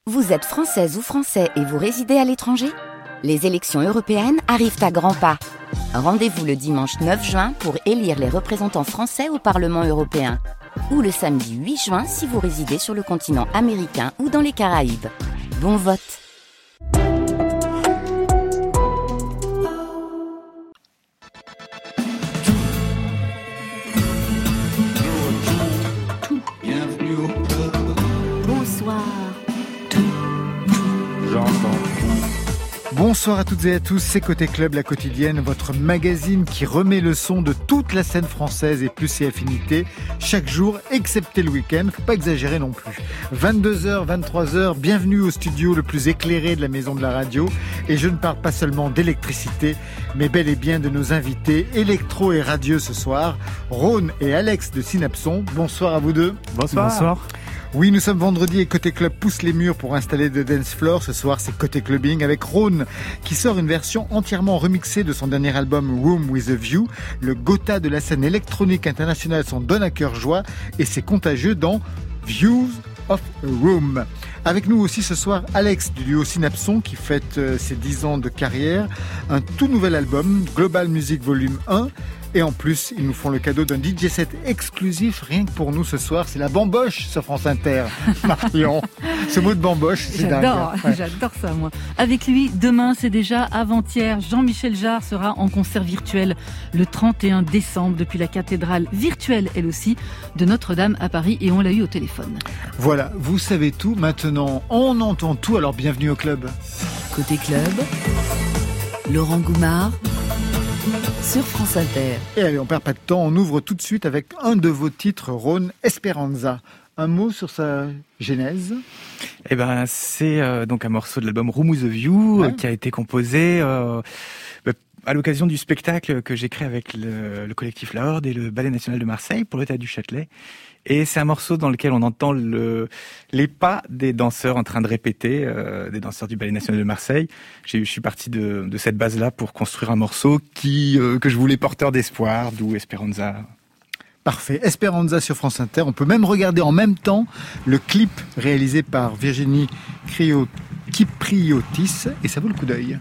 Vous êtes française ou français et vous résidez à l'étranger ? Les élections européennes arrivent à grands pas. Rendez-vous le dimanche 9 juin pour élire les représentants français au Parlement européen. Ou le samedi 8 juin si vous résidez sur le continent américain ou dans les Caraïbes. Bon vote! Bonsoir à toutes et à tous, c'est Côté Club, la quotidienne, votre magazine qui remet le son de toute la scène française et plus ses affinités, chaque jour, excepté le week-end, faut pas exagérer non plus. 22h, 23h, bienvenue au studio le plus éclairé de la maison de la radio, et je ne parle pas seulement d'électricité, mais bel et bien de nos invités électro et radieux ce soir, Rhône et Alex de Synapson. Bonsoir à vous deux. Bonsoir. Oui, nous sommes vendredi et Côté Club pousse les murs pour installer de dance floor. Ce soir, c'est Côté Clubbing avec Rhône qui sort une version entièrement remixée de son dernier album Room with a View. Le Gotha de la scène électronique internationale s'en donne à cœur joie et c'est contagieux dans Views of a Room. Avec nous aussi ce soir Alex du duo Synapson qui fête ses 10 ans de carrière. Un tout nouvel album, Global Music Volume 1. Et en plus, ils nous font le cadeau d'un DJ set exclusif, rien que pour nous ce soir. C'est la bamboche sur France Inter. Marion, ce mot de bamboche, c'est dingue. J'adore ça, moi. Avec lui, demain, c'est déjà avant-hier, Jean-Michel Jarre sera en concert virtuel le 31 décembre depuis la cathédrale virtuelle, elle aussi, de Notre-Dame à Paris. Et on l'a eu au téléphone. Voilà, vous savez tout. Maintenant, on entend tout. Alors, bienvenue au club. Côté Club, Laurent Goumard sur France Inter. Et allez, on perd pas de temps, on ouvre tout de suite avec un de vos titres, Rhône, Esperanza. Un mot sur sa genèse ? Eh ben, c'est donc un morceau de l'album Room with a View qui a été composé à l'occasion du spectacle que j'ai créé avec le collectif La Horde et le Ballet National de Marseille pour le Théâtre du Châtelet. Et c'est un morceau dans lequel on entend les pas des danseurs en train de répéter, des danseurs du Ballet National de Marseille. Je suis parti de cette base-là pour construire un morceau que je voulais porteur d'espoir, d'où Esperanza. Parfait, Esperanza sur France Inter. On peut même regarder en même temps le clip réalisé par Virginie Kypriotis et ça vaut le coup d'œil.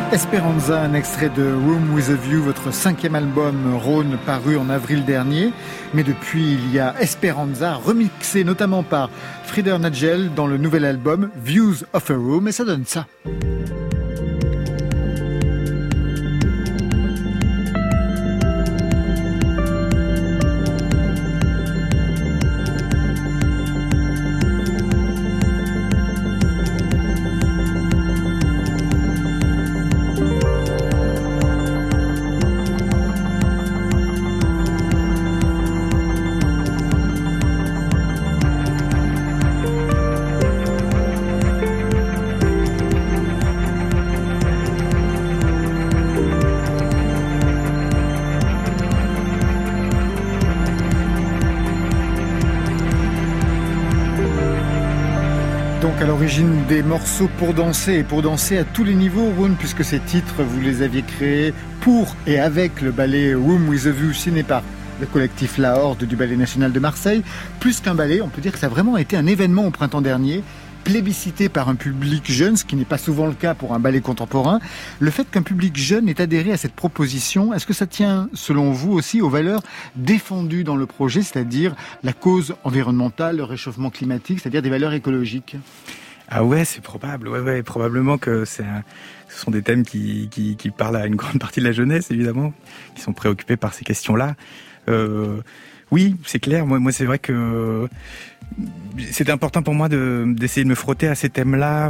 Esperanza, un extrait de Room with a View, votre 5e album Rhône paru en avril dernier. Mais depuis, il y a Esperanza, remixé notamment par Frieder Nagel dans le nouvel album Views of a Room, et ça donne ça. Donc à l'origine des morceaux pour danser, et pour danser à tous les niveaux, Rhône, puisque ces titres, vous les aviez créés pour et avec le ballet Room with a View, signé par le collectif La Horde du Ballet National de Marseille. Plus qu'un ballet, on peut dire que ça a vraiment été un événement au printemps dernier, plébiscité par un public jeune, ce qui n'est pas souvent le cas pour un ballet contemporain. Le fait qu'un public jeune ait adhéré à cette proposition, est-ce que ça tient, selon vous aussi, aux valeurs défendues dans le projet, c'est-à-dire la cause environnementale, le réchauffement climatique, c'est-à-dire des valeurs écologiques ? Ah ouais, c'est probable. Ouais, probablement que ce sont des thèmes qui parlent à une grande partie de la jeunesse, évidemment, qui sont préoccupés par ces questions-là. Oui, c'est clair. Moi, c'est vrai que c'était important pour moi d'essayer de me frotter à ces thèmes-là.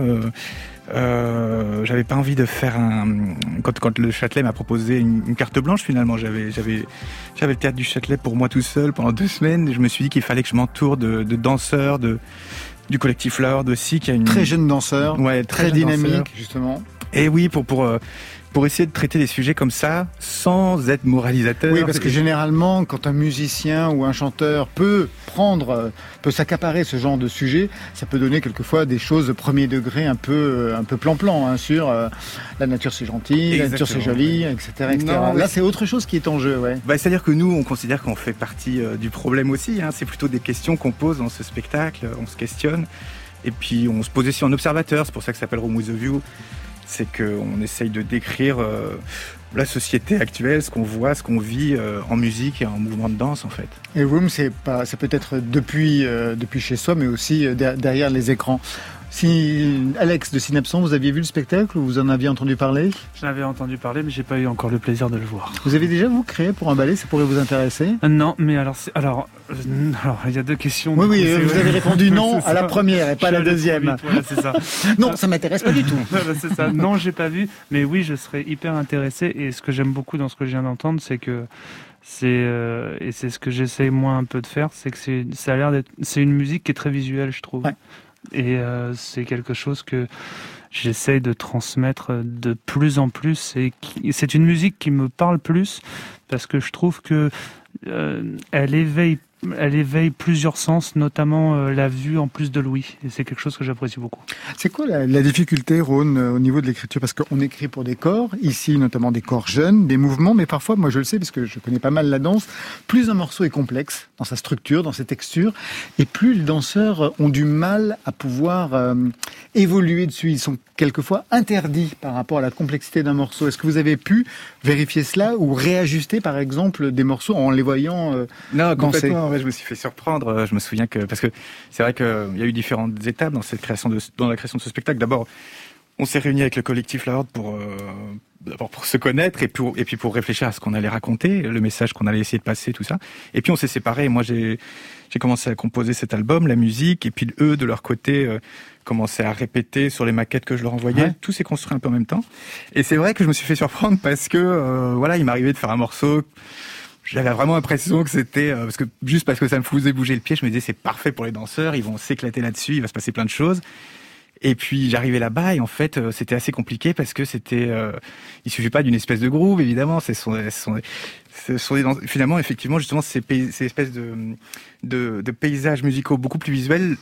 J'avais pas envie de faire quand le Châtelet m'a proposé une carte blanche, finalement, j'avais le théâtre du Châtelet pour moi tout seul pendant 2 semaines. Je me suis dit qu'il fallait que je m'entoure de danseurs, du collectif La Horde aussi, qui a une très jeune danseur, ouais, très dynamique, danseur. Justement. Et oui, pour essayer de traiter des sujets comme ça, sans être moralisateur. Oui, parce que généralement, quand un musicien ou un chanteur peut s'accaparer ce genre de sujet, ça peut donner quelquefois des choses de premier degré un peu plan-plan, sur la nature c'est gentil, exactement. La nature c'est joli, etc. Non, là, c'est autre chose qui est en jeu, ouais. C'est-à-dire que nous, on considère qu'on fait partie du problème aussi, C'est plutôt des questions qu'on pose dans ce spectacle, on se questionne, et puis on se pose aussi en observateur, c'est pour ça que ça s'appelle Room with a View. C'est qu'on essaye de décrire la société actuelle, ce qu'on voit, ce qu'on vit en musique et en mouvement de danse, en fait. Et Room, ça peut être depuis chez soi, mais aussi derrière les écrans. Si Alex de Synapson, vous aviez vu le spectacle ou vous en aviez entendu parler ? J'en avais entendu parler, mais j'ai pas eu encore le plaisir de le voir. Vous avez déjà créé pour un ballet, ça pourrait vous intéresser ? Non, mais alors il y a 2 questions. Oui, vous avez répondu non à la première et pas à la deuxième. Voilà, c'est ça. Non, ça m'intéresse pas du tout. C'est ça. Non, j'ai pas vu, mais oui, je serais hyper intéressé. Et ce que j'aime beaucoup dans ce que je viens d'entendre, c'est que et c'est ce que j'essaie moi un peu de faire, c'est que c'est une musique qui est très visuelle, je trouve. Ouais. Et c'est quelque chose que j'essaye de transmettre de plus en plus. Et c'est une musique qui me parle plus parce que je trouve que elle éveille plusieurs sens, notamment la vue en plus de l'ouïe. Et c'est quelque chose que j'apprécie beaucoup. C'est quoi la difficulté, Rhône, au niveau de l'écriture ? Parce qu'on écrit pour des corps, ici notamment des corps jeunes, des mouvements, mais parfois, moi je le sais parce que je connais pas mal la danse, plus un morceau est complexe dans sa structure, dans ses textures, et plus les danseurs ont du mal à pouvoir évoluer dessus. Ils sont quelquefois interdits par rapport à la complexité d'un morceau. Est-ce que vous avez pu vérifier cela ou réajuster, par exemple, des morceaux en les voyant Non, complètement. Ouais, je me suis fait surprendre. Je me souviens parce que c'est vrai qu'il y a eu différentes étapes dans la création de ce spectacle. D'abord, on s'est réunis avec le collectif La Horde d'abord pour se connaître et puis pour réfléchir à ce qu'on allait raconter, le message qu'on allait essayer de passer, tout ça. Et puis on s'est séparés. Moi, j'ai commencé à composer cet album, la musique, et puis eux, de leur côté, commençaient à répéter sur les maquettes que je leur envoyais. Ouais. Tout s'est construit un peu en même temps. Et c'est vrai que je me suis fait surprendre parce que, il m'arrivait de faire un morceau. J'avais vraiment l'impression que c'était parce que ça me faisait bouger le pied, je me disais c'est parfait pour les danseurs, ils vont s'éclater là-dessus, il va se passer plein de choses. Et puis j'arrivais là-bas et en fait c'était assez compliqué parce que il suffit pas d'une espèce de groove, évidemment, ce sont Finalement, effectivement, justement, ces espèces de paysages musicaux beaucoup plus visuels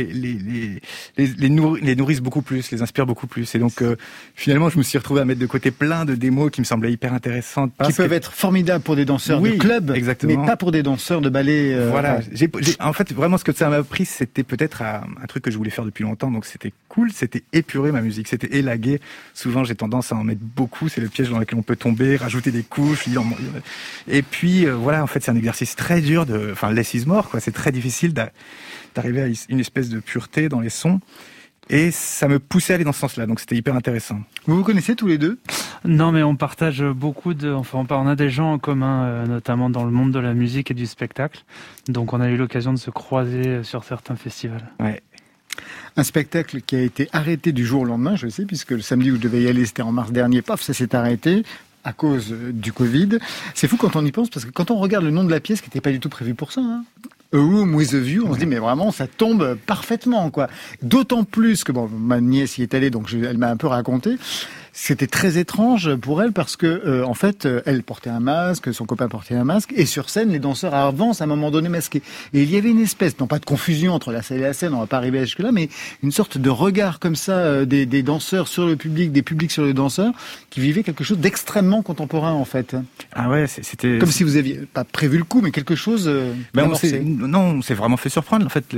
les nourrissent beaucoup plus, les inspirent beaucoup plus. Et donc, finalement, je me suis retrouvé à mettre de côté plein de démos qui me semblaient hyper intéressantes. Qui peuvent être formidables pour des danseurs de club, exactement. Mais pas pour des danseurs de ballet. Voilà. En fait, vraiment, ce que ça m'a appris, c'était peut-être un truc que je voulais faire depuis longtemps. Donc, c'était cool, c'était épurer ma musique, c'était élaguer. Souvent, j'ai tendance à en mettre beaucoup. C'est le piège dans lequel on peut tomber, rajouter des couches. Et puis, voilà, en fait, c'est un exercice très dur less is more, quoi. C'est très difficile d'arriver à une espèce de pureté dans les sons. Et ça me poussait à aller dans ce sens-là, donc c'était hyper intéressant. Vous connaissez tous les deux ? Non, mais on partage beaucoup on a des gens en commun, notamment dans le monde de la musique et du spectacle. Donc on a eu l'occasion de se croiser sur certains festivals. Ouais. Un spectacle qui a été arrêté du jour au lendemain, je sais, puisque le samedi où je devais y aller, c'était en mars dernier, paf, ça s'est arrêté à cause du Covid. C'est fou quand on y pense, parce que quand on regarde le nom de la pièce, qui n'était pas du tout prévu pour ça, A Room with a View, on se dit mais vraiment ça tombe parfaitement, quoi. D'autant plus que ma nièce y est allée, donc elle m'a un peu raconté. C'était très étrange pour elle parce que en fait elle portait un masque, son copain portait un masque, et sur scène les danseurs avancent à un moment donné masqués. Et il y avait une espèce, non pas de confusion entre la salle et la scène, on va pas arriver jusque là, mais une sorte de regard comme ça des danseurs sur le public, des publics sur les danseurs, qui vivaient quelque chose d'extrêmement contemporain en fait. Ah ouais, c'était comme si vous aviez pas prévu le coup, mais quelque chose. On s'est vraiment fait surprendre en fait.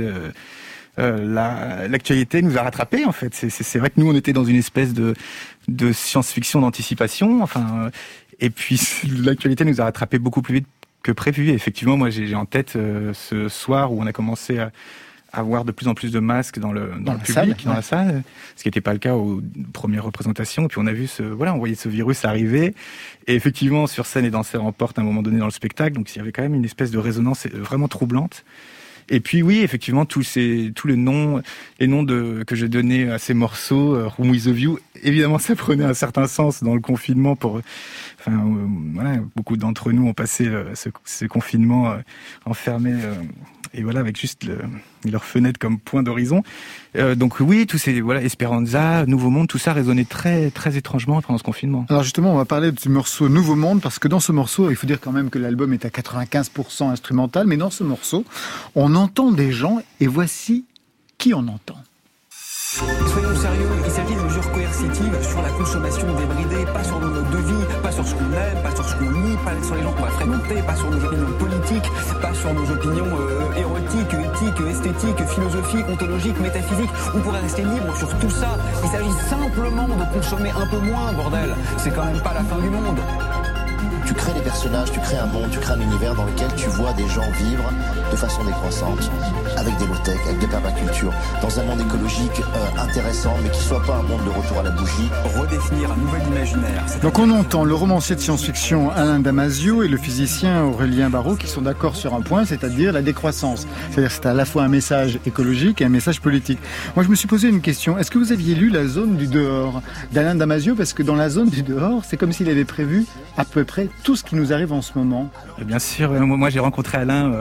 L'actualité nous a rattrapés en fait. C'est vrai que nous on était dans une espèce de science-fiction d'anticipation. Et puis l'actualité nous a rattrapés beaucoup plus vite que prévu. Et effectivement, moi j'ai en tête ce soir où on a commencé à avoir de plus en plus de masques dans le public, dans la salle, ce qui n'était pas le cas aux premières représentations. Et puis on a vu on voyait ce virus arriver. Et effectivement, sur scène, les danseurs emportent à un moment donné dans le spectacle. Donc il y avait quand même une espèce de résonance vraiment troublante. Et puis oui, effectivement, les noms que je donnais à ces morceaux, Room with a View, évidemment, ça prenait un certain sens dans le confinement. Beaucoup d'entre nous ont passé ce confinement enfermés. Et voilà, avec juste leur fenêtre comme point d'horizon. Donc oui, tous ces Esperanza, Nouveau Monde, tout ça résonnait très très étrangement pendant ce confinement. Alors justement, on va parler du morceau Nouveau Monde, parce que dans ce morceau, il faut dire quand même que l'album est à 95% instrumental, mais dans ce morceau, on entend des gens, et voici qui on entend. Soyons sérieux, il s'agit de mesures coercitives sur la consommation débridée, pas sur nos modes de vie, pas sur ce qu'on aime, pas sur ce qu'on lit, pas sur les gens qu'on va fréquenter, pas sur nos opinions politiques, pas sur nos opinions érotiques, éthiques, esthétiques, philosophiques, ontologiques, métaphysiques. On pourrait rester libre sur tout ça. Il s'agit simplement de consommer un peu moins, bordel. C'est quand même pas la fin du monde. Tu crées des personnages, tu crées un monde, tu crées un univers dans lequel tu vois des gens vivre de façon décroissante, avec des low-tech, avec des permacultures, dans un monde écologique intéressant, mais qui soit pas un monde de retour à la bougie. Redéfinir un nouvel imaginaire. Donc on entend le romancier de science-fiction Alain Damasio et le physicien Aurélien Barraud qui sont d'accord sur un point, c'est-à-dire la décroissance. C'est-à-dire que c'est à la fois un message écologique et un message politique. Moi je me suis posé une question, est-ce que vous aviez lu La zone du dehors d'Alain Damasio? Parce que dans La zone du dehors, c'est comme s'il avait prévu à peu près tout ce qui nous arrive en ce moment. Bien sûr, moi j'ai rencontré Alain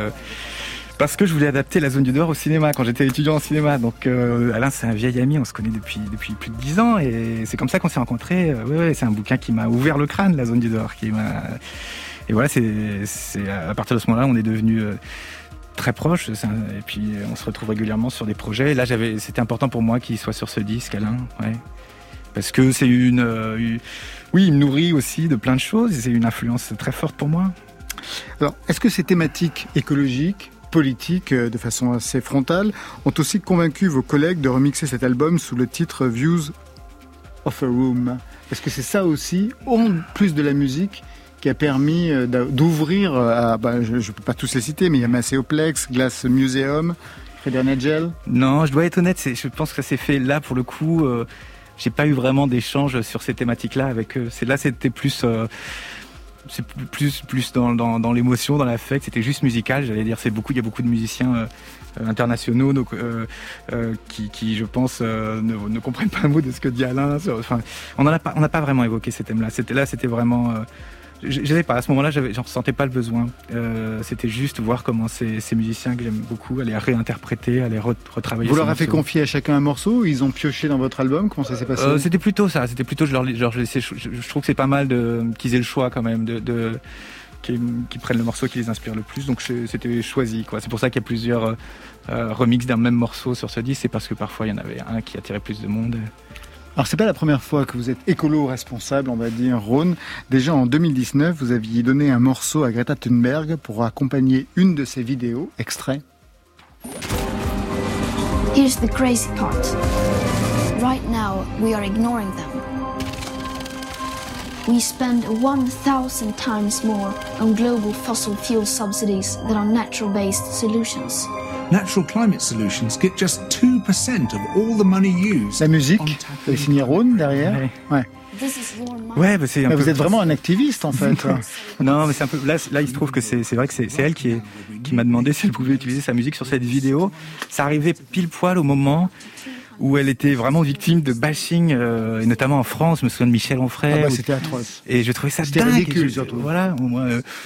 parce que je voulais adapter La zone du dehors au cinéma quand j'étais étudiant en cinéma. Donc Alain c'est un vieil ami, on se connaît depuis plus de 10 ans et c'est comme ça qu'on s'est rencontrés. C'est un bouquin qui m'a ouvert le crâne, La zone du dehors, et voilà, c'est à partir de ce moment-là on est devenus très proches, et puis on se retrouve régulièrement sur des projets. Et là c'était important pour moi qu'il soit sur ce disque, Alain. Ouais. Parce que c'est il me nourrit aussi de plein de choses et c'est une influence très forte pour moi. Alors, est-ce que ces thématiques écologiques, politiques, de façon assez frontale, ont aussi convaincu vos collègues de remixer cet album sous le titre Views of a Room? Est-ce que c'est ça aussi, en plus de la musique, qui a permis d'ouvrir à, je ne peux pas tous les citer, mais il y a Macéoplex, Glass Museum, Freder Nagel? Non, je dois être honnête, je pense que ça s'est fait là pour le coup. J'ai pas eu vraiment d'échange sur ces thématiques-là avec eux. C'était plus, c'est plus dans l'émotion, dans l'affect. C'était juste musical, j'allais dire. Il y a beaucoup de musiciens internationaux qui, je pense, ne comprennent pas un mot de ce que dit Alain. On n'a pas vraiment évoqué ces thèmes-là. C'était vraiment. Je pas, à ce moment-là, j'en ressentais pas le besoin. C'était juste voir comment ces musiciens que j'aime beaucoup allaient réinterpréter, allaient retravailler. Vous leur avez fait confier à chacun un morceau? Ils ont pioché dans votre album? Comment ça s'est passé? C'était plutôt ça. C'était plutôt je leur laissais. Je trouve que c'est pas mal qu'ils aient le choix quand même qui prennent le morceau qui les inspire le plus. Donc c'était choisi, quoi. C'est pour ça qu'il y a plusieurs remixes d'un même morceau sur ce disque. C'est parce que parfois il y en avait un qui attirait plus de monde. Alors c'est pas la première fois que vous êtes écolo-responsable, on va dire, Rhône. Déjà en 2019, vous aviez donné un morceau à Greta Thunberg pour accompagner une de ses vidéos. Extrait. Here's the crazy part. Right now, we are ignoring them. We spend 1,000 times more on global fossil fuel subsidies than on natural-based solutions. Natural climate solutions get just 2% of all the money used. La musique, c'est signé Rhône derrière. Ouais. Ouais, bah c'est un peu... Vous êtes vraiment un activiste en fait. Non, mais c'est un peu là il se trouve que c'est vrai que c'est elle qui m'a demandé si elle pouvait utiliser sa musique sur cette vidéo. Ça arrivait pile poil au moment où elle était vraiment victime de bashing, et notamment en France. Je me souviens de Michel Onfray. C'était atroce. Et je trouvais ça c'était dingue. Ridicule surtout. Voilà, moi.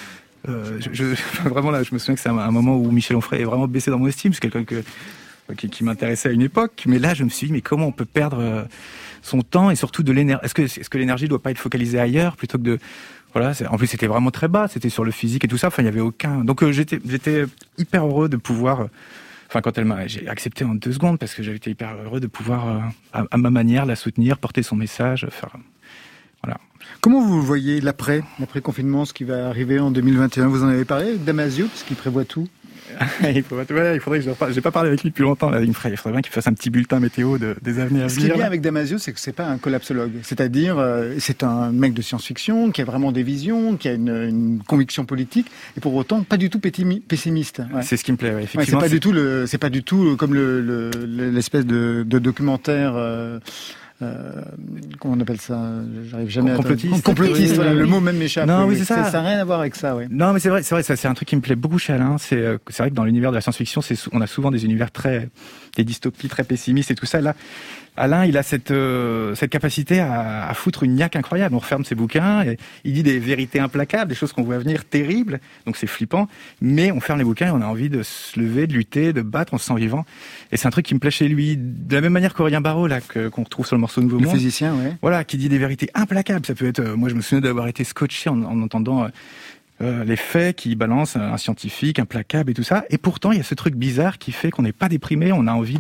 Vraiment là, je me souviens que c'est un moment où Michel Onfray est vraiment baissé dans mon estime. C'est quelqu'un qui m'intéressait à une époque. Mais là, je me suis dit, mais comment on peut perdre son temps et surtout de l'énergie. Est-ce que l'énergie doit pas être focalisée ailleurs plutôt que de... Voilà, en plus c'était vraiment très bas, c'était sur le physique et tout ça. Enfin, il y avait aucun... Donc j'étais hyper heureux de pouvoir... Enfin, quand j'ai accepté en 2 secondes parce que j'avais été hyper heureux de pouvoir, à ma manière, la soutenir, porter son message, faire... Voilà. Comment vous voyez l'après-confinement, ce qui va arriver en 2021? Vous en avez parlé avec Damasio, parce qu'il prévoit tout. Il faudrait que j'ai pas parlé avec lui depuis longtemps. Là. Il faudrait bien qu'il fasse un petit bulletin météo des années à venir. Ce qui est bien avec Damasio, c'est que c'est pas un collapsologue. C'est-à-dire, c'est un mec de science-fiction qui a vraiment des visions, qui a une conviction politique, et pour autant pas du tout pessimiste. Ouais. C'est ce qui me plaît. Ouais, effectivement. Ouais, c'est pas du tout comme l'espèce de documentaire. Comment on appelle ça? J'arrive jamais à... Complotiste, voilà, le mot même m'échappe. Non, oui, c'est ça. Ça n'a rien à voir avec ça, oui. Non, mais c'est vrai, ça, c'est un truc qui me plaît beaucoup chez Alain. C'est vrai que dans l'univers de la science-fiction, on a souvent des univers des dystopies très pessimistes et tout ça. Là, Alain, il a cette capacité à foutre une niaque incroyable. On referme ses bouquins et il dit des vérités implacables, des choses qu'on voit venir terribles. Donc c'est flippant. Mais on ferme les bouquins et on a envie de se lever, de lutter, de battre, on se sent vivant. Et c'est un truc qui me plaît chez lui. De la même manière qu'Aurélien Barraud, là, qu'on retrouve sur le morceau Nouveau Monde. Le physicien, ouais. Voilà, qui dit des vérités implacables. Ça peut être, moi je me souviens d'avoir été scotché en entendant, les faits qui balancent un scientifique implacable et tout ça. Et pourtant, il y a ce truc bizarre qui fait qu'on n'est pas déprimé. On a envie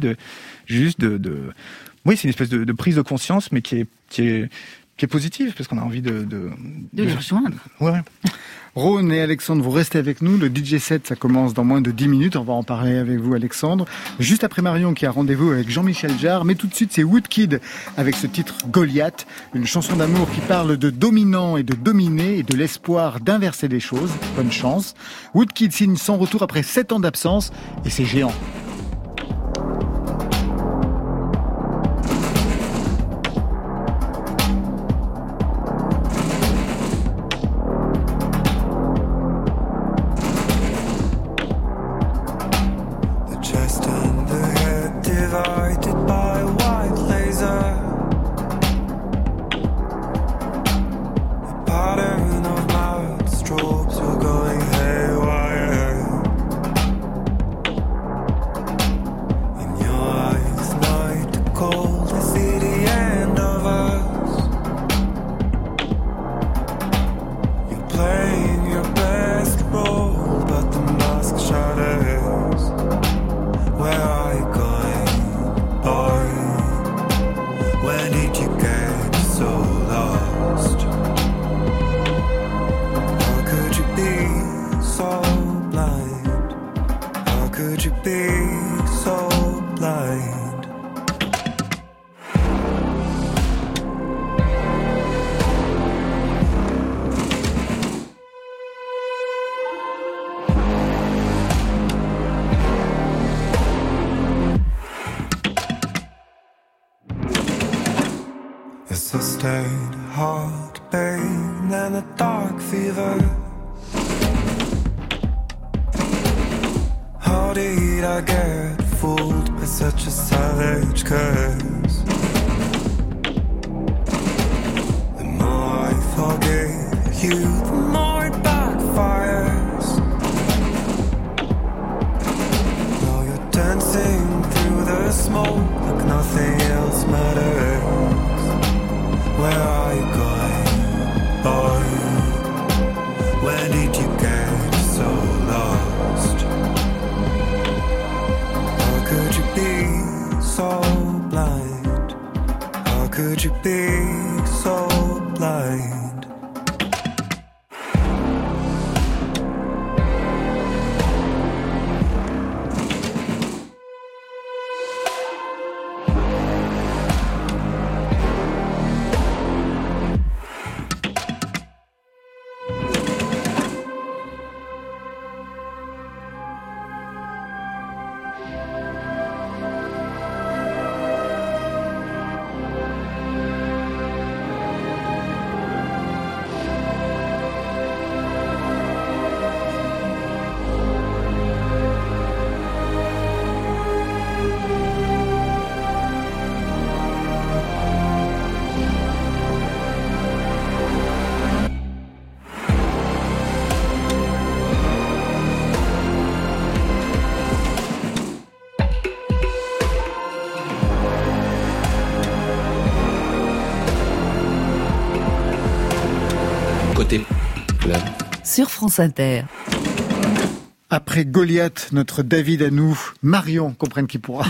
oui, c'est une espèce de prise de conscience, mais qui est positive, parce qu'on a envie de les rejoindre. Ouais. Rhône et Alexandre, vous restez avec nous. Le DJ set, ça commence dans moins de 10 minutes. On va en parler avec vous, Alexandre. Juste après Marion, qui a rendez-vous avec Jean-Michel Jarre. Mais tout de suite, c'est Woodkid avec ce titre Goliath. Une chanson d'amour qui parle de dominant et de dominé et de l'espoir d'inverser les choses. Bonne chance. Woodkid signe son retour après 7 ans d'absence et c'est géant. Sustained heart pain and a dark fever. How did I get fooled by such a savage curse? The more I forgive you, the more it backfires. Now you're dancing through the smoke like nothing else matters. Where are you going, boy? Where did you could you be so blind? Sur France Inter. Après Goliath, notre David à nous, Marion, comprenne qui pourra.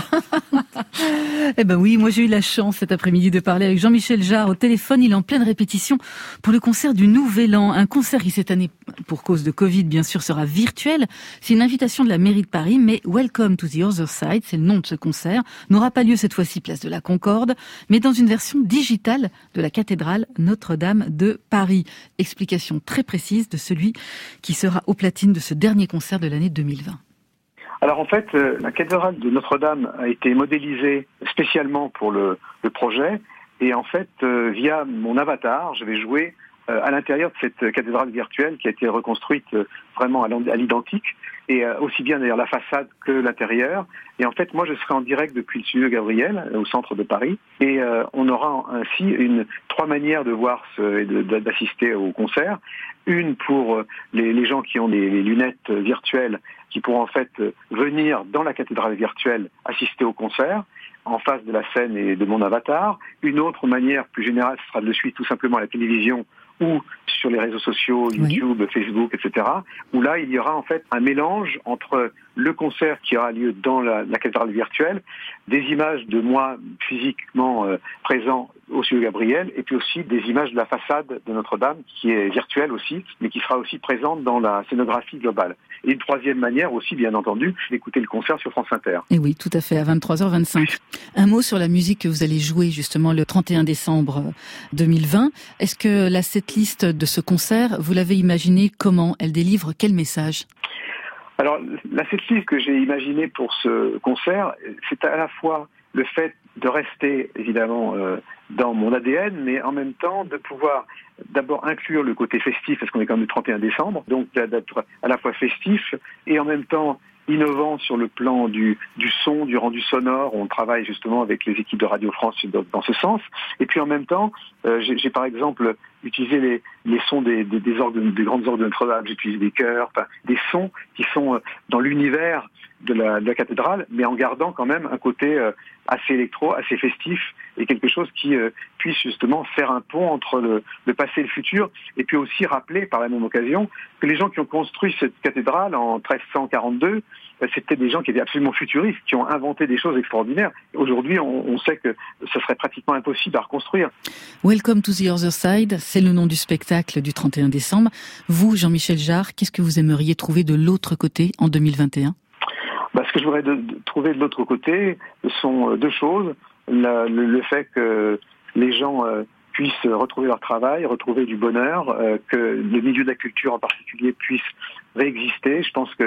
Eh ben oui, moi j'ai eu la chance cet après-midi de parler avec Jean-Michel Jarre au téléphone. Il est en pleine répétition pour le concert du Nouvel An. Un concert qui cette année, pour cause de Covid bien sûr, sera virtuel. C'est une invitation de la mairie de Paris, mais Welcome to the Other Side, c'est le nom de ce concert, n'aura pas lieu cette fois-ci place de la Concorde, mais dans une version digitale de la cathédrale Notre-Dame de Paris. Explication très précise de celui qui sera aux platines de ce dernier concert de l'année 2020. Alors en fait, la cathédrale de Notre-Dame a été modélisée spécialement pour le projet, et en fait, via mon avatar, je vais jouer à l'intérieur de cette cathédrale virtuelle qui a été reconstruite vraiment à l'identique, et aussi bien d'ailleurs la façade que l'intérieur. Et en fait, moi je serai en direct depuis le studio Gabriel, au centre de Paris, et on aura ainsi trois manières de voir et d'assister au concert. Une pour les gens qui ont des lunettes virtuelles, qui pourront en fait venir dans la cathédrale virtuelle assister au concert, en face de la scène et de mon avatar. Une autre manière plus générale, ce sera de le suivre tout simplement à la télévision ou sur les réseaux sociaux, YouTube, oui, Facebook, etc., où là, il y aura en fait un mélange entre le concert qui aura lieu dans la cathédrale virtuelle, des images de moi physiquement présent au studio Gabriel, et puis aussi des images de la façade de Notre-Dame, qui est virtuelle aussi, mais qui sera aussi présente dans la scénographie globale. Et une troisième manière aussi, bien entendu, d'écouter le concert sur France Inter. Et oui, tout à fait, à 23h25. Un mot sur la musique que vous allez jouer justement le 31 décembre 2020. Est-ce que la setlist de ce concert, vous l'avez imaginée comment? Elle délivre quel message? Alors, la setlist que j'ai imaginée pour ce concert, c'est à la fois le fait de rester évidemment dans mon ADN, mais en même temps de pouvoir d'abord inclure le côté festif, parce qu'on est quand même le 31 décembre, donc d'être à la fois festif et en même temps innovant sur le plan du son, du rendu sonore. On travaille justement avec les équipes de Radio France dans ce sens. Et puis en même temps, j'ai par exemple utilisé les sons des orgues, des grandes orgues de Notre-Dame. J'utilise des chœurs, des sons qui sont dans l'univers de la cathédrale, mais en gardant quand même un côté assez électro, assez festif, et quelque chose qui puisse justement faire un pont entre le passé et le futur, et puis aussi rappeler par la même occasion que les gens qui ont construit cette cathédrale en 1342, c'était des gens qui étaient absolument futuristes, qui ont inventé des choses extraordinaires. Aujourd'hui, on sait que ce serait pratiquement impossible à reconstruire. Welcome to the Other Side, c'est le nom du spectacle du 31 décembre. Vous, Jean-Michel Jarre, qu'est-ce que vous aimeriez trouver de l'autre côté en 2021 ? Ce que je voudrais trouver de l'autre côté sont deux choses. Le fait que les gens puissent retrouver leur travail, retrouver du bonheur, que le milieu de la culture en particulier puisse réexister.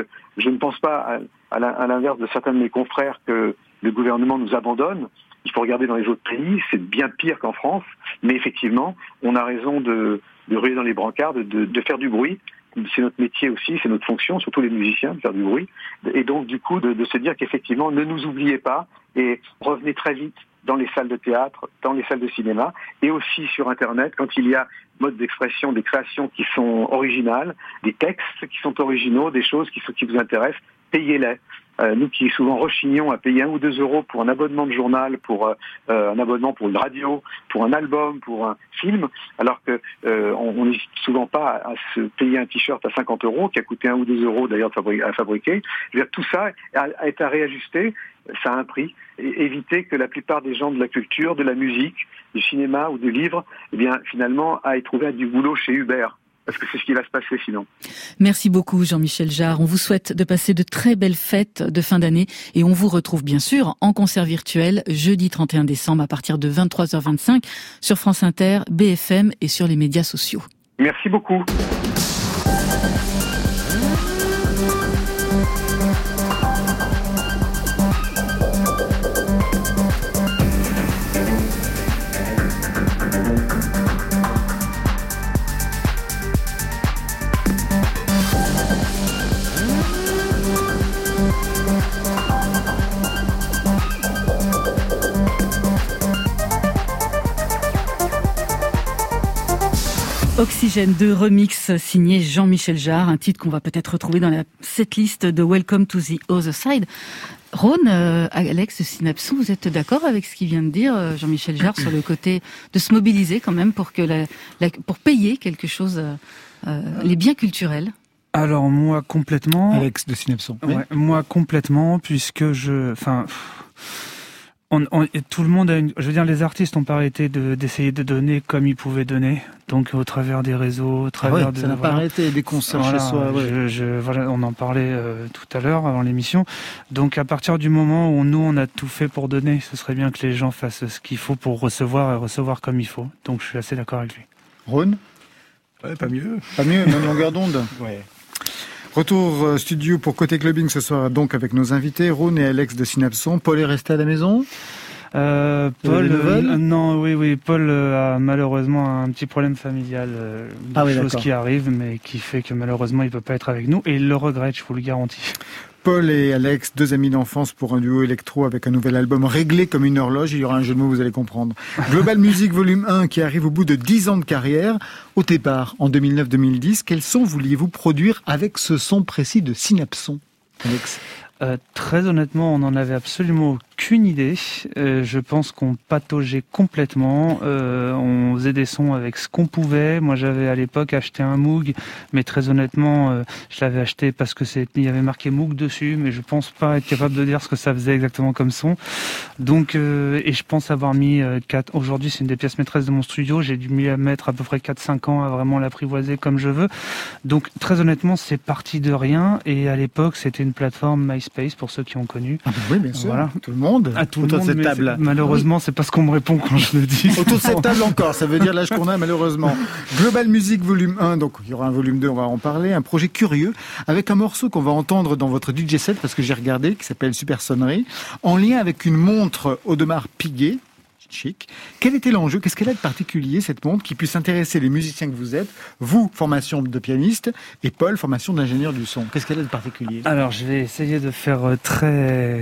Je ne pense pas, à l'inverse de certains de mes confrères, que le gouvernement nous abandonne. Il faut regarder dans les autres pays, c'est bien pire qu'en France. Mais effectivement, on a raison de ruer dans les brancards, de faire du bruit. C'est notre métier aussi, c'est notre fonction, surtout les musiciens, de faire du bruit. Et donc, du coup, de se dire qu'effectivement, ne nous oubliez pas et revenez très vite dans les salles de théâtre, dans les salles de cinéma, et aussi sur Internet, quand il y a modes d'expression, des créations qui sont originales, des textes qui sont originaux, des choses qui vous intéressent, payez-les. Nous qui souvent rechignons à payer 1 ou 2 euros pour un abonnement de journal, pour un abonnement pour une radio, pour un album, pour un film, alors que on n'hésite souvent pas à se payer un t-shirt à 50 euros qui a coûté 1 ou 2 euros d'ailleurs à fabriquer. Je veux dire, tout ça a été à réajuster, ça a un prix. éviter que la plupart des gens de la culture, de la musique, du cinéma ou du livre, eh bien, finalement, aillent trouver du boulot chez Uber. Parce que c'est ce qui va se passer sinon. Merci beaucoup Jean-Michel Jarre. On vous souhaite de passer de très belles fêtes de fin d'année et on vous retrouve bien sûr en concert virtuel jeudi 31 décembre à partir de 23h25 sur France Inter, BFM et sur les médias sociaux. Merci beaucoup. Oxygène 2 remix signé Jean-Michel Jarre, un titre qu'on va peut-être retrouver dans la setlist de Welcome to the Other Side. Rhône, Alex Synapson, vous êtes d'accord avec ce qu'il vient de dire Jean-Michel Jarre sur le côté de se mobiliser quand même pour que pour payer quelque chose, les biens culturels? Alors moi complètement. Alex de Synapson. Ouais, moi complètement, puisque tout le monde je veux dire, les artistes n'ont pas arrêté d'essayer de donner comme ils pouvaient donner, donc au travers des réseaux, au travers ça n'a pas arrêté, des concerts chez soi. Voilà, on en parlait tout à l'heure avant l'émission. Donc à partir du moment où nous on a tout fait pour donner, ce serait bien que les gens fassent ce qu'il faut pour recevoir et recevoir comme il faut. Donc je suis assez d'accord avec lui. Rhône ? Ouais, pas mieux. Pas mieux, même longueur d'onde. Ouais. Retour studio pour Côté Clubbing ce soir donc avec nos invités, Rhône et Alex de Synapson. Paul est resté à la maison ? Paul, Paul a malheureusement un petit problème familial, chose qui arrive, mais qui fait que malheureusement il peut pas être avec nous et il le regrette, je vous le garantis. Paul et Alex, deux amis d'enfance pour un duo électro avec un nouvel album réglé comme une horloge. Il y aura un jeu de mots, vous allez comprendre. Global Music Volume 1 qui arrive au bout de 10 ans de carrière. Au départ, en 2009-2010, quel son vouliez-vous produire avec ce son précis de Synapson, Alex ? Très honnêtement, on n'en avait absolument aucune idée. Je pense qu'on pataugeait complètement. On faisait des sons avec ce qu'on pouvait. Moi, j'avais à l'époque acheté un Moog, mais très honnêtement, je l'avais acheté parce que il y avait marqué Moog dessus, mais je pense pas être capable de dire ce que ça faisait exactement comme son. Donc, et je pense avoir mis 4. Aujourd'hui, c'est une des pièces maîtresses de mon studio. J'ai dû m'y mettre à peu près 4-5 ans à vraiment l'apprivoiser comme je veux. Donc, très honnêtement, c'est parti de rien. Et à l'époque, c'était une plateforme MySpace pour ceux qui ont connu. Ah bah oui, bien sûr. Voilà. Tout le monde. Tout le monde, cette table. Malheureusement, c'est pas ce qu'on me répond quand je le dis. Autour de cette table encore, ça veut dire l'âge qu'on a malheureusement. Global Music Volume 1, donc il y aura un volume 2, on va en parler. Un projet curieux avec un morceau qu'on va entendre dans votre DJ set parce que j'ai regardé, qui s'appelle Super Sonnerie, en lien avec une montre Audemars Piguet. Chic. Quel était l'enjeu ? Qu'est-ce qu'elle a de particulier, cette montre, qui puisse intéresser les musiciens que vous êtes, vous, formation de pianiste, et Paul, formation d'ingénieur du son ? Qu'est-ce qu'elle a de particulier ? Alors, je vais essayer de faire très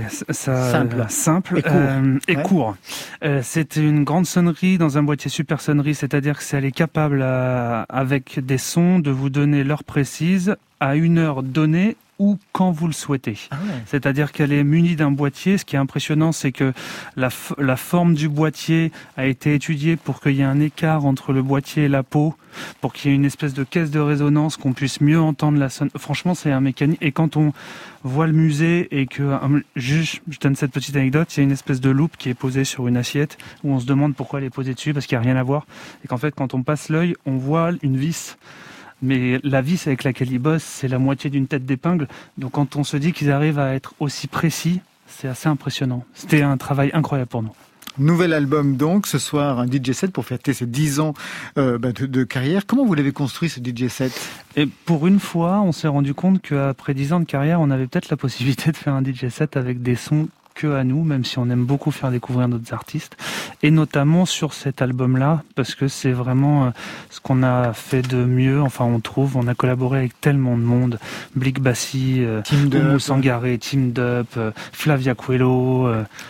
simple et court. C'est une grande sonnerie dans un boîtier super sonnerie, c'est-à-dire que elle est capable, avec des sons, de vous donner l'heure précise à une heure donnée ou quand vous le souhaitez. Ah ouais. C'est-à-dire qu'elle est munie d'un boîtier. Ce qui est impressionnant, c'est que la forme du boîtier a été étudiée pour qu'il y ait un écart entre le boîtier et la peau, pour qu'il y ait une espèce de caisse de résonance, qu'on puisse mieux entendre la sonne. Franchement, c'est un mécanique. Et quand on voit le musée et que, je donne cette petite anecdote, il y a une espèce de loupe qui est posée sur une assiette où on se demande pourquoi elle est posée dessus, parce qu'il n'y a rien à voir. Et qu'en fait, quand on passe l'œil, on voit une vis. Mais la vis avec laquelle ils bossent, c'est la moitié d'une tête d'épingle. Donc quand on se dit qu'ils arrivent à être aussi précis, c'est assez impressionnant. C'était un travail incroyable pour nous. Nouvel album donc, ce soir un DJ set pour fêter ces 10 ans de carrière. Comment vous l'avez construit ce DJ set ? Et pour une fois, on s'est rendu compte qu'après 10 ans de carrière, on avait peut-être la possibilité de faire un DJ set avec des sons que à nous, même si on aime beaucoup faire découvrir d'autres artistes, et notamment sur cet album-là, parce que c'est vraiment ce qu'on a fait de mieux. Enfin, on a collaboré avec tellement de monde, Blick Bassi, Oumou Sangaré, Team Dup, Flavia Coelho,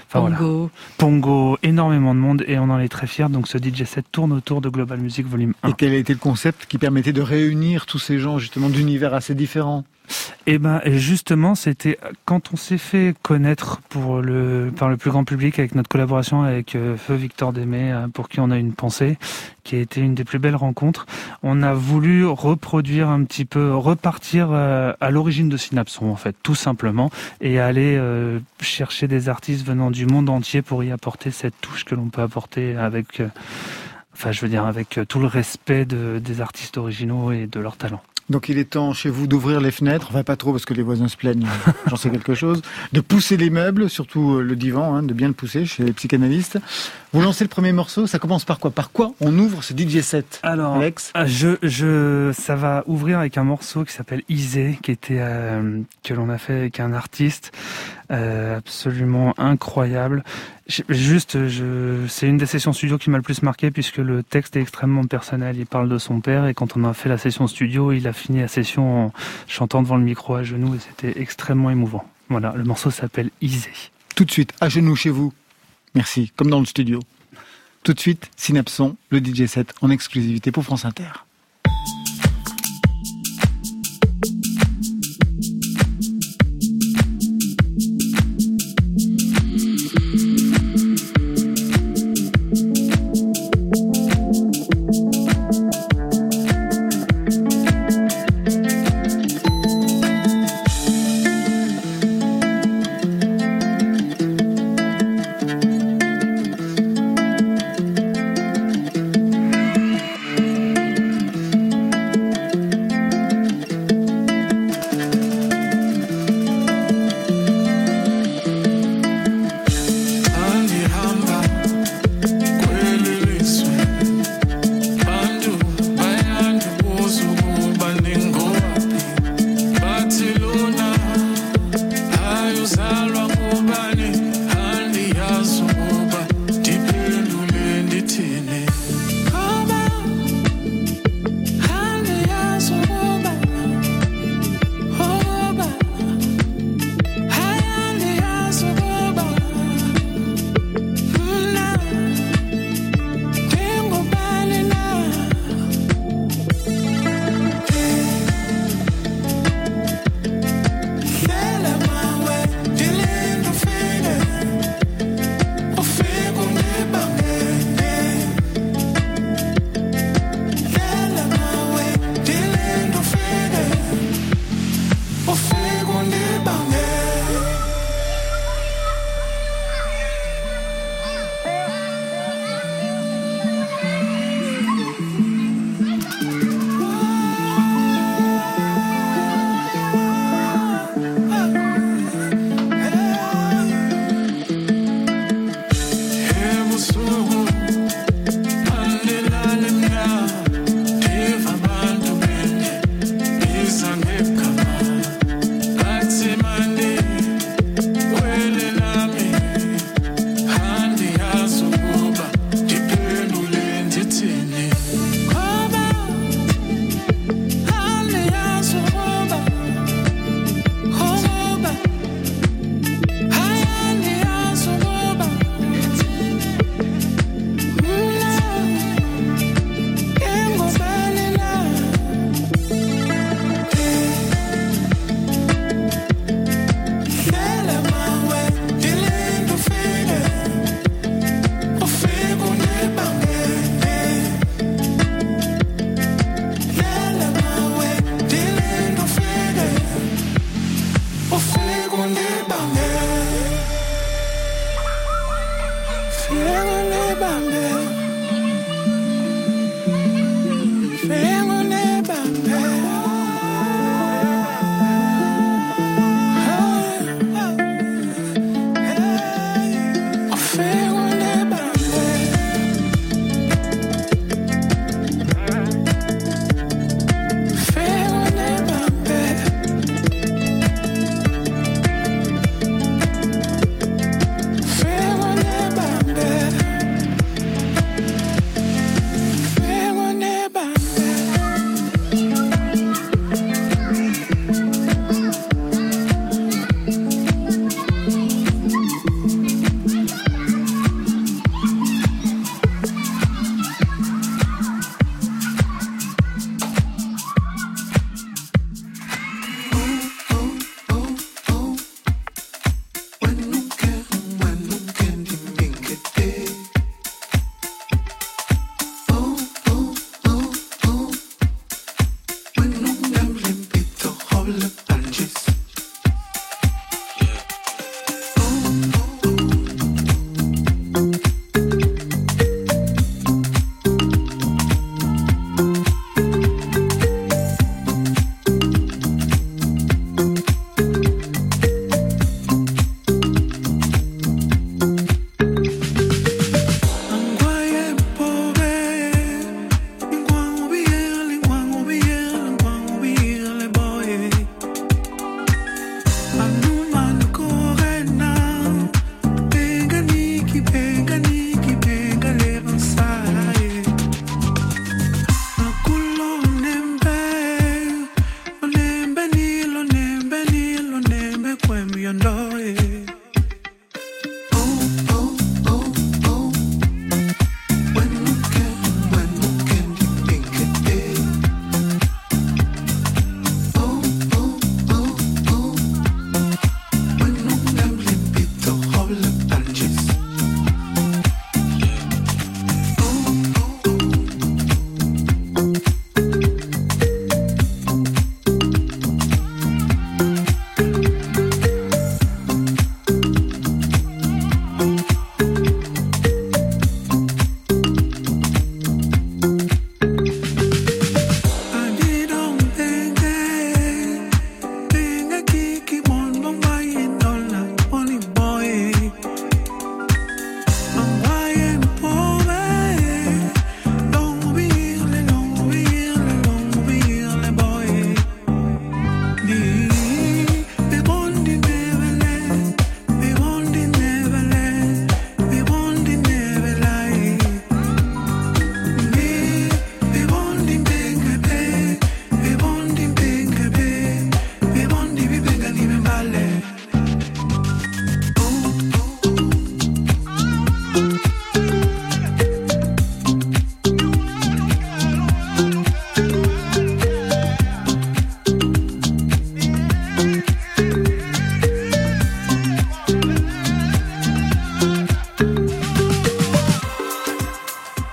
Pongo, énormément de monde, et on en est très fiers. Donc ce DJ set tourne autour de Global Music Volume 1. Et quel a été le concept qui permettait de réunir tous ces gens justement d'univers assez différents ? Et justement, c'était quand on s'est fait connaître par le plus grand public avec notre collaboration avec Feu Victor Démé, pour qui on a une pensée, qui a été une des plus belles rencontres. On a voulu reproduire un petit peu, repartir à l'origine de Synapson, en fait, tout simplement, et aller chercher des artistes venant du monde entier pour y apporter cette touche que l'on peut apporter avec, avec tout le respect des artistes originaux et de leur talent. Donc il est temps chez vous d'ouvrir les fenêtres, enfin pas trop parce que les voisins se plaignent, j'en sais quelque chose, de pousser les meubles, surtout le divan, de bien le pousser chez les psychanalystes. Vous lancez le premier morceau, ça commence par quoi ? Par quoi on ouvre ce DJ set ? Alors, Alex ? Ça va ouvrir avec un morceau qui s'appelle Isée, que l'on a fait avec un artiste absolument incroyable. C'est une des sessions studio qui m'a le plus marqué puisque le texte est extrêmement personnel. Il parle de son père et quand on a fait la session studio, il a fini la session en chantant devant le micro à genoux et c'était extrêmement émouvant. Voilà, le morceau s'appelle Isée. Tout de suite, à genoux chez vous. Merci, comme dans le studio. Tout de suite, Synapson, le DJ set en exclusivité pour France Inter.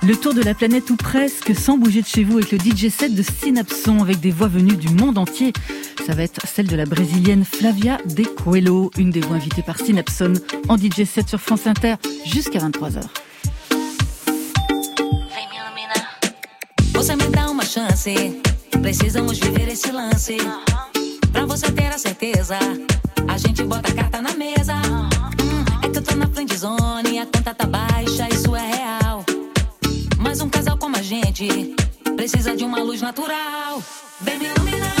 Le tour de la planète ou presque, sans bouger de chez vous, avec le DJ set de Synapson, avec des voix venues du monde entier. Ça va être celle de la brésilienne Flavia De Coelho, une des voix invitées par Synapson en DJ set sur France Inter jusqu'à 23h. Você me dá uma chance, precisamos viver esse lance. Pra você ter a certeza, a gente bota a carta na mesa. É que eu tô na friendzone, a conta tá baixa, isso é real. Mas um casal como a gente precisa de uma luz natural. Vem me iluminar.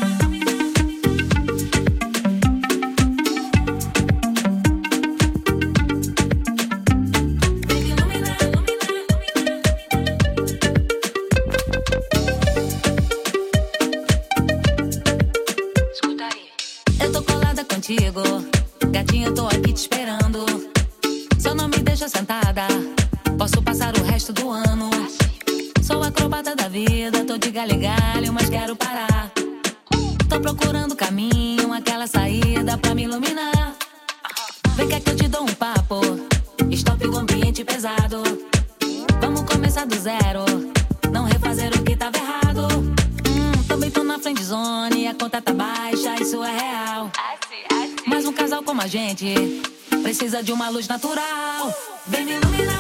Gatinha, eu tô aqui te esperando. Se eu não me deixa sentada, posso passar o resto do ano. Sou acrobata da vida, tô de galho em galho, mas quero parar. Tô procurando caminho, aquela saída pra me iluminar. Vem cá que eu te dou um papo, stop o ambiente pesado. Vamos começar do zero, não refazer o que tava errado. Também tô na friendzone, a conta tá baixa, isso é real. Mas um casal como a gente precisa de uma luz natural. Vem me iluminar.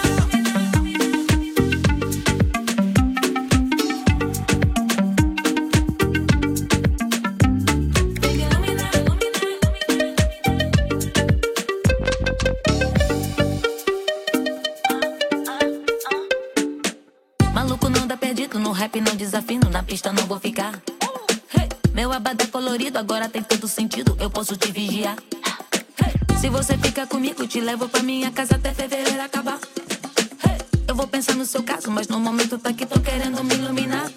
Vem me iluminar, Maluco não dá perdido, no rap não desafino, na pista não vou ficar. Meu abadá colorido, agora tem todo sentido, eu posso te vigiar. Se você fica comigo, te levo pra minha casa até fevereiro acabar. Eu vou pensar no seu caso, mas no momento tá aqui, tô querendo me iluminar.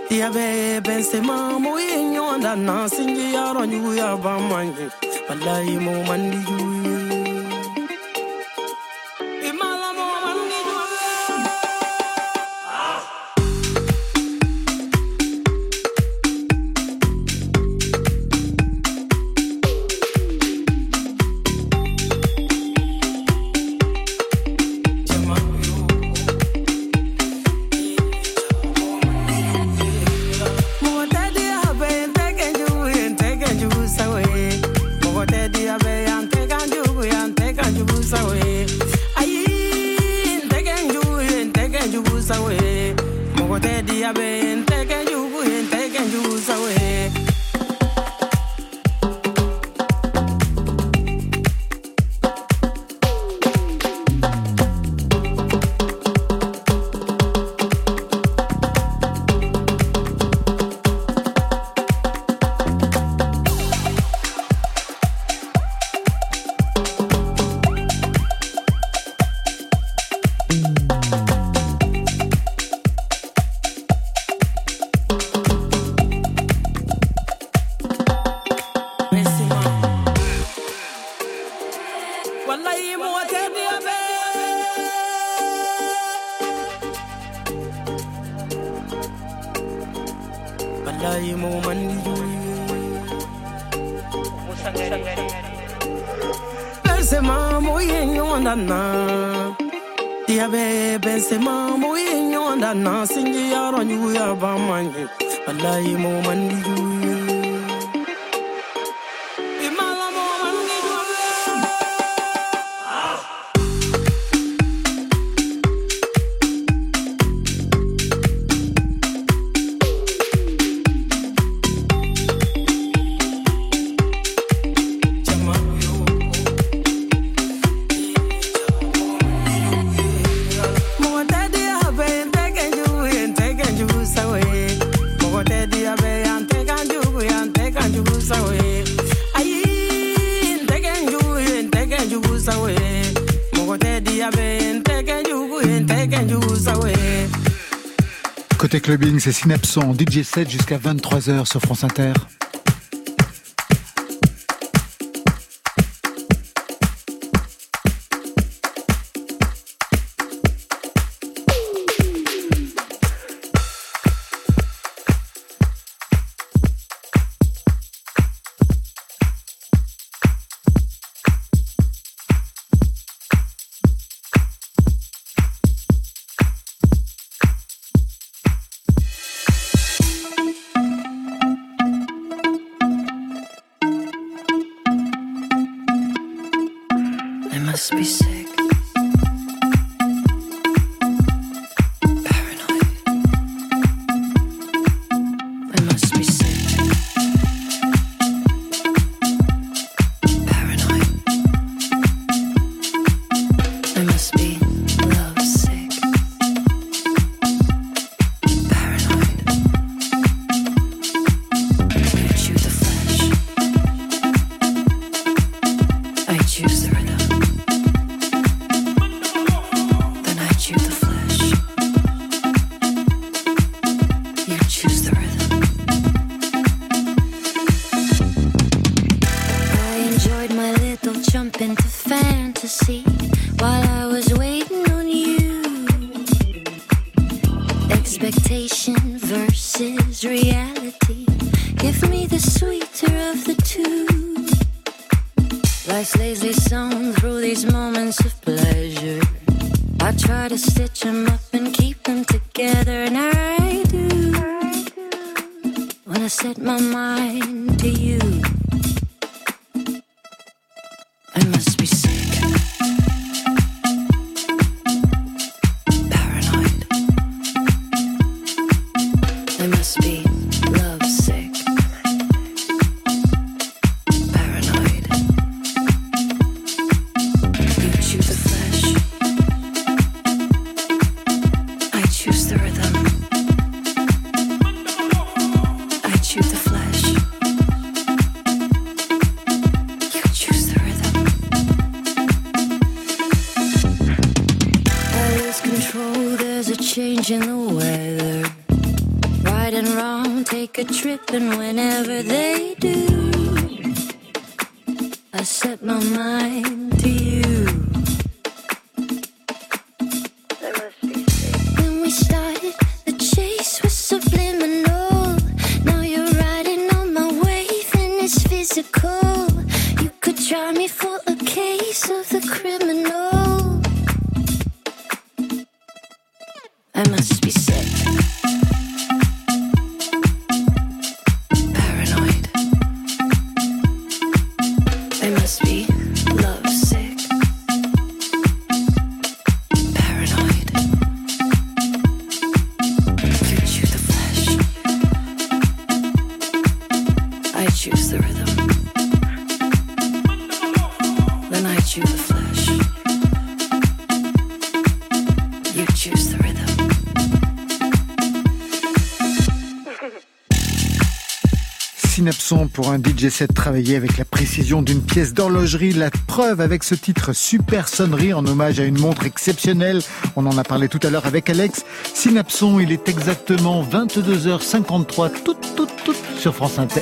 Tiabe Bensema Moyo and Nasingi on you have a mangi. Wallahi mo mandi Côté clubbing, c'est Synapson, DJ 7 jusqu'à 23h sur France Inter. a trip, and whenever they do, I set my mind to you. When we started, the chase was subliminal. Now you're riding on my wave and it's physical. You could try me for a case of the criminal. I must be sick. Synapson pour un DJ set travaillé avec la précision d'une pièce d'horlogerie. La preuve avec ce titre Super Sonnerie en hommage à une montre exceptionnelle. On en a parlé tout à l'heure avec Alex. Synapson, il est exactement 22h53, tout sur France Inter.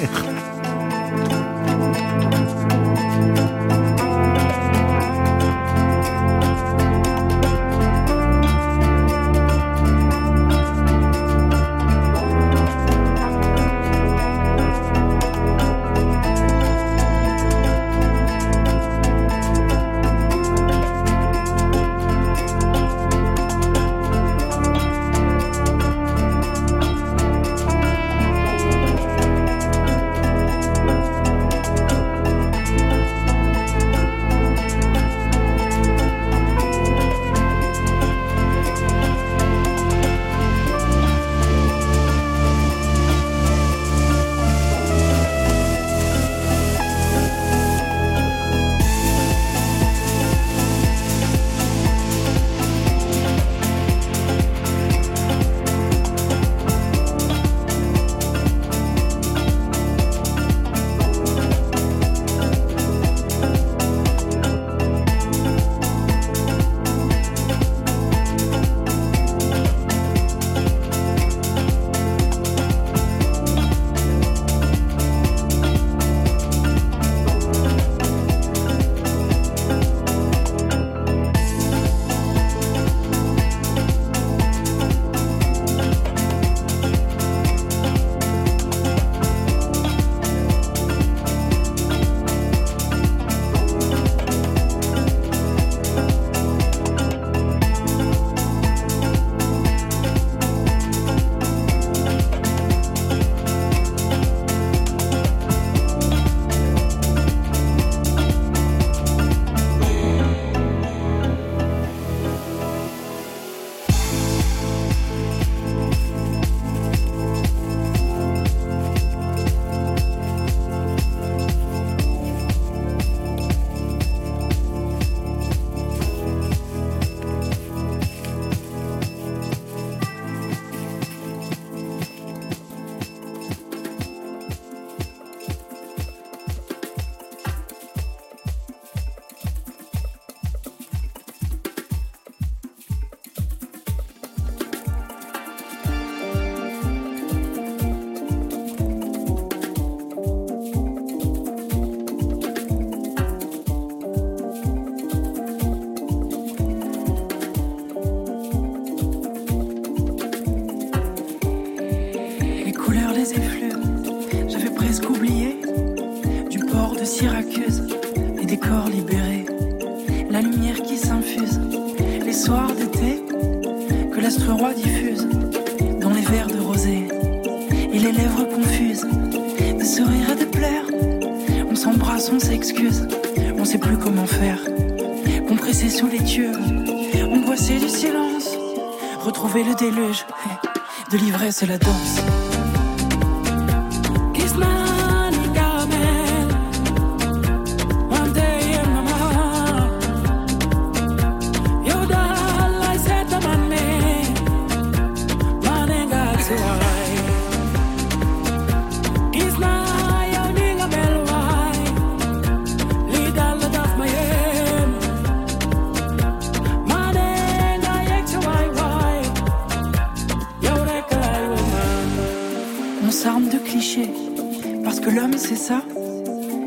Retrouver le déluge de l'ivresse et la danse.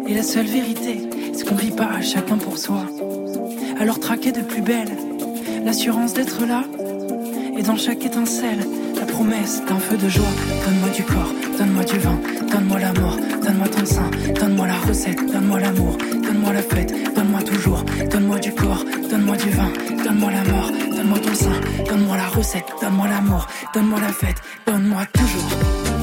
Et la seule vérité, c'est qu'on vit pas chacun pour soi. Alors traquer de plus belle, l'assurance d'être là. Et dans chaque étincelle, la promesse d'un feu de joie. Donne-moi du corps, donne-moi du vin, donne-moi l'amour, donne-moi ton sein, donne-moi la recette, donne-moi l'amour, donne-moi la fête, donne-moi toujours, donne-moi du corps, donne-moi du vin, donne-moi la mort, donne-moi ton sein, donne-moi la recette, donne-moi l'amour, donne-moi la fête, donne-moi toujours.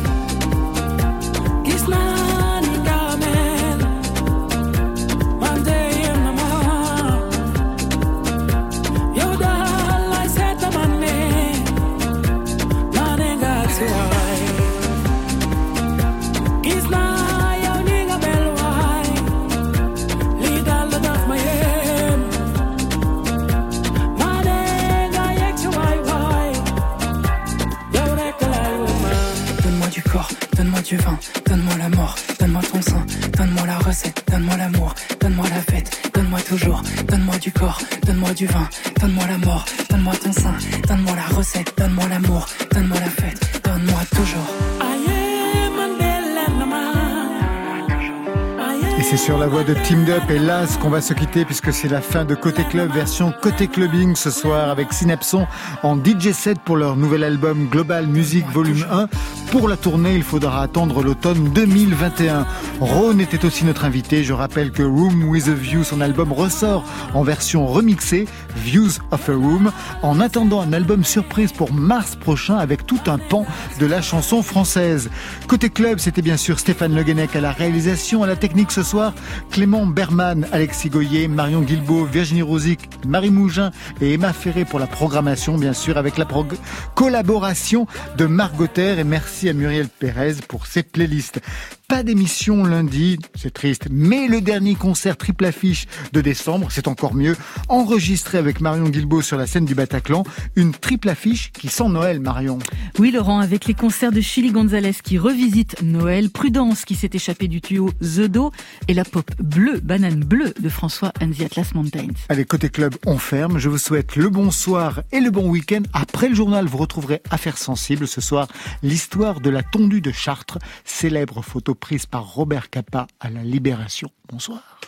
Du vin, donne-moi la mort, donne-moi ton sein, donne-moi la recette, donne-moi l'amour, donne-moi la fête, donne-moi toujours, donne-moi du corps, donne-moi du vin, donne-moi la mort, donne-moi ton sein, donne-moi la recette, donne-moi l'amour, donne-moi la fête, donne-moi toujours. Et c'est sur la voix de Teamed Up et Las qu'on va se quitter puisque c'est la fin de Côté Club version Côté Clubbing ce soir avec Synapson en DJ set pour leur nouvel album Global Music Volume 1. Pour la tournée, il faudra attendre l'automne 2021. Rhône était aussi notre invité. Je rappelle que Room with a View, son album ressort en version remixée, Views of a Room. En attendant un album surprise pour mars prochain avec tout un pan de la chanson française. Côté Club, c'était bien sûr Stéphane Le Guenec à la réalisation, à la technique ce soir, Clément Berman, Alexis Goyer, Marion Guilbault, Virginie Rosic, Marie Mougin et Emma Ferré pour la programmation, bien sûr, avec la collaboration de Margot Terre. Et merci à Muriel Pérez pour ses playlists. Pas d'émission lundi, c'est triste, mais le dernier concert triple affiche de décembre, c'est encore mieux, enregistré avec Marion Guilbault sur la scène du Bataclan, une triple affiche qui sent Noël, Marion. Oui Laurent, avec les concerts de Chili Gonzalez qui revisite Noël, Prudence qui s'est échappé du tuyau The Do et la pop bleue, banane bleue de François and the Atlas Mountains. Allez, Côté Club, on ferme. Je vous souhaite le bonsoir et le bon week-end. Après le journal, vous retrouverez Affaires sensibles. Ce soir, l'histoire de la tondue de Chartres, célèbre photo prise par Robert Capa à la Libération. Bonsoir.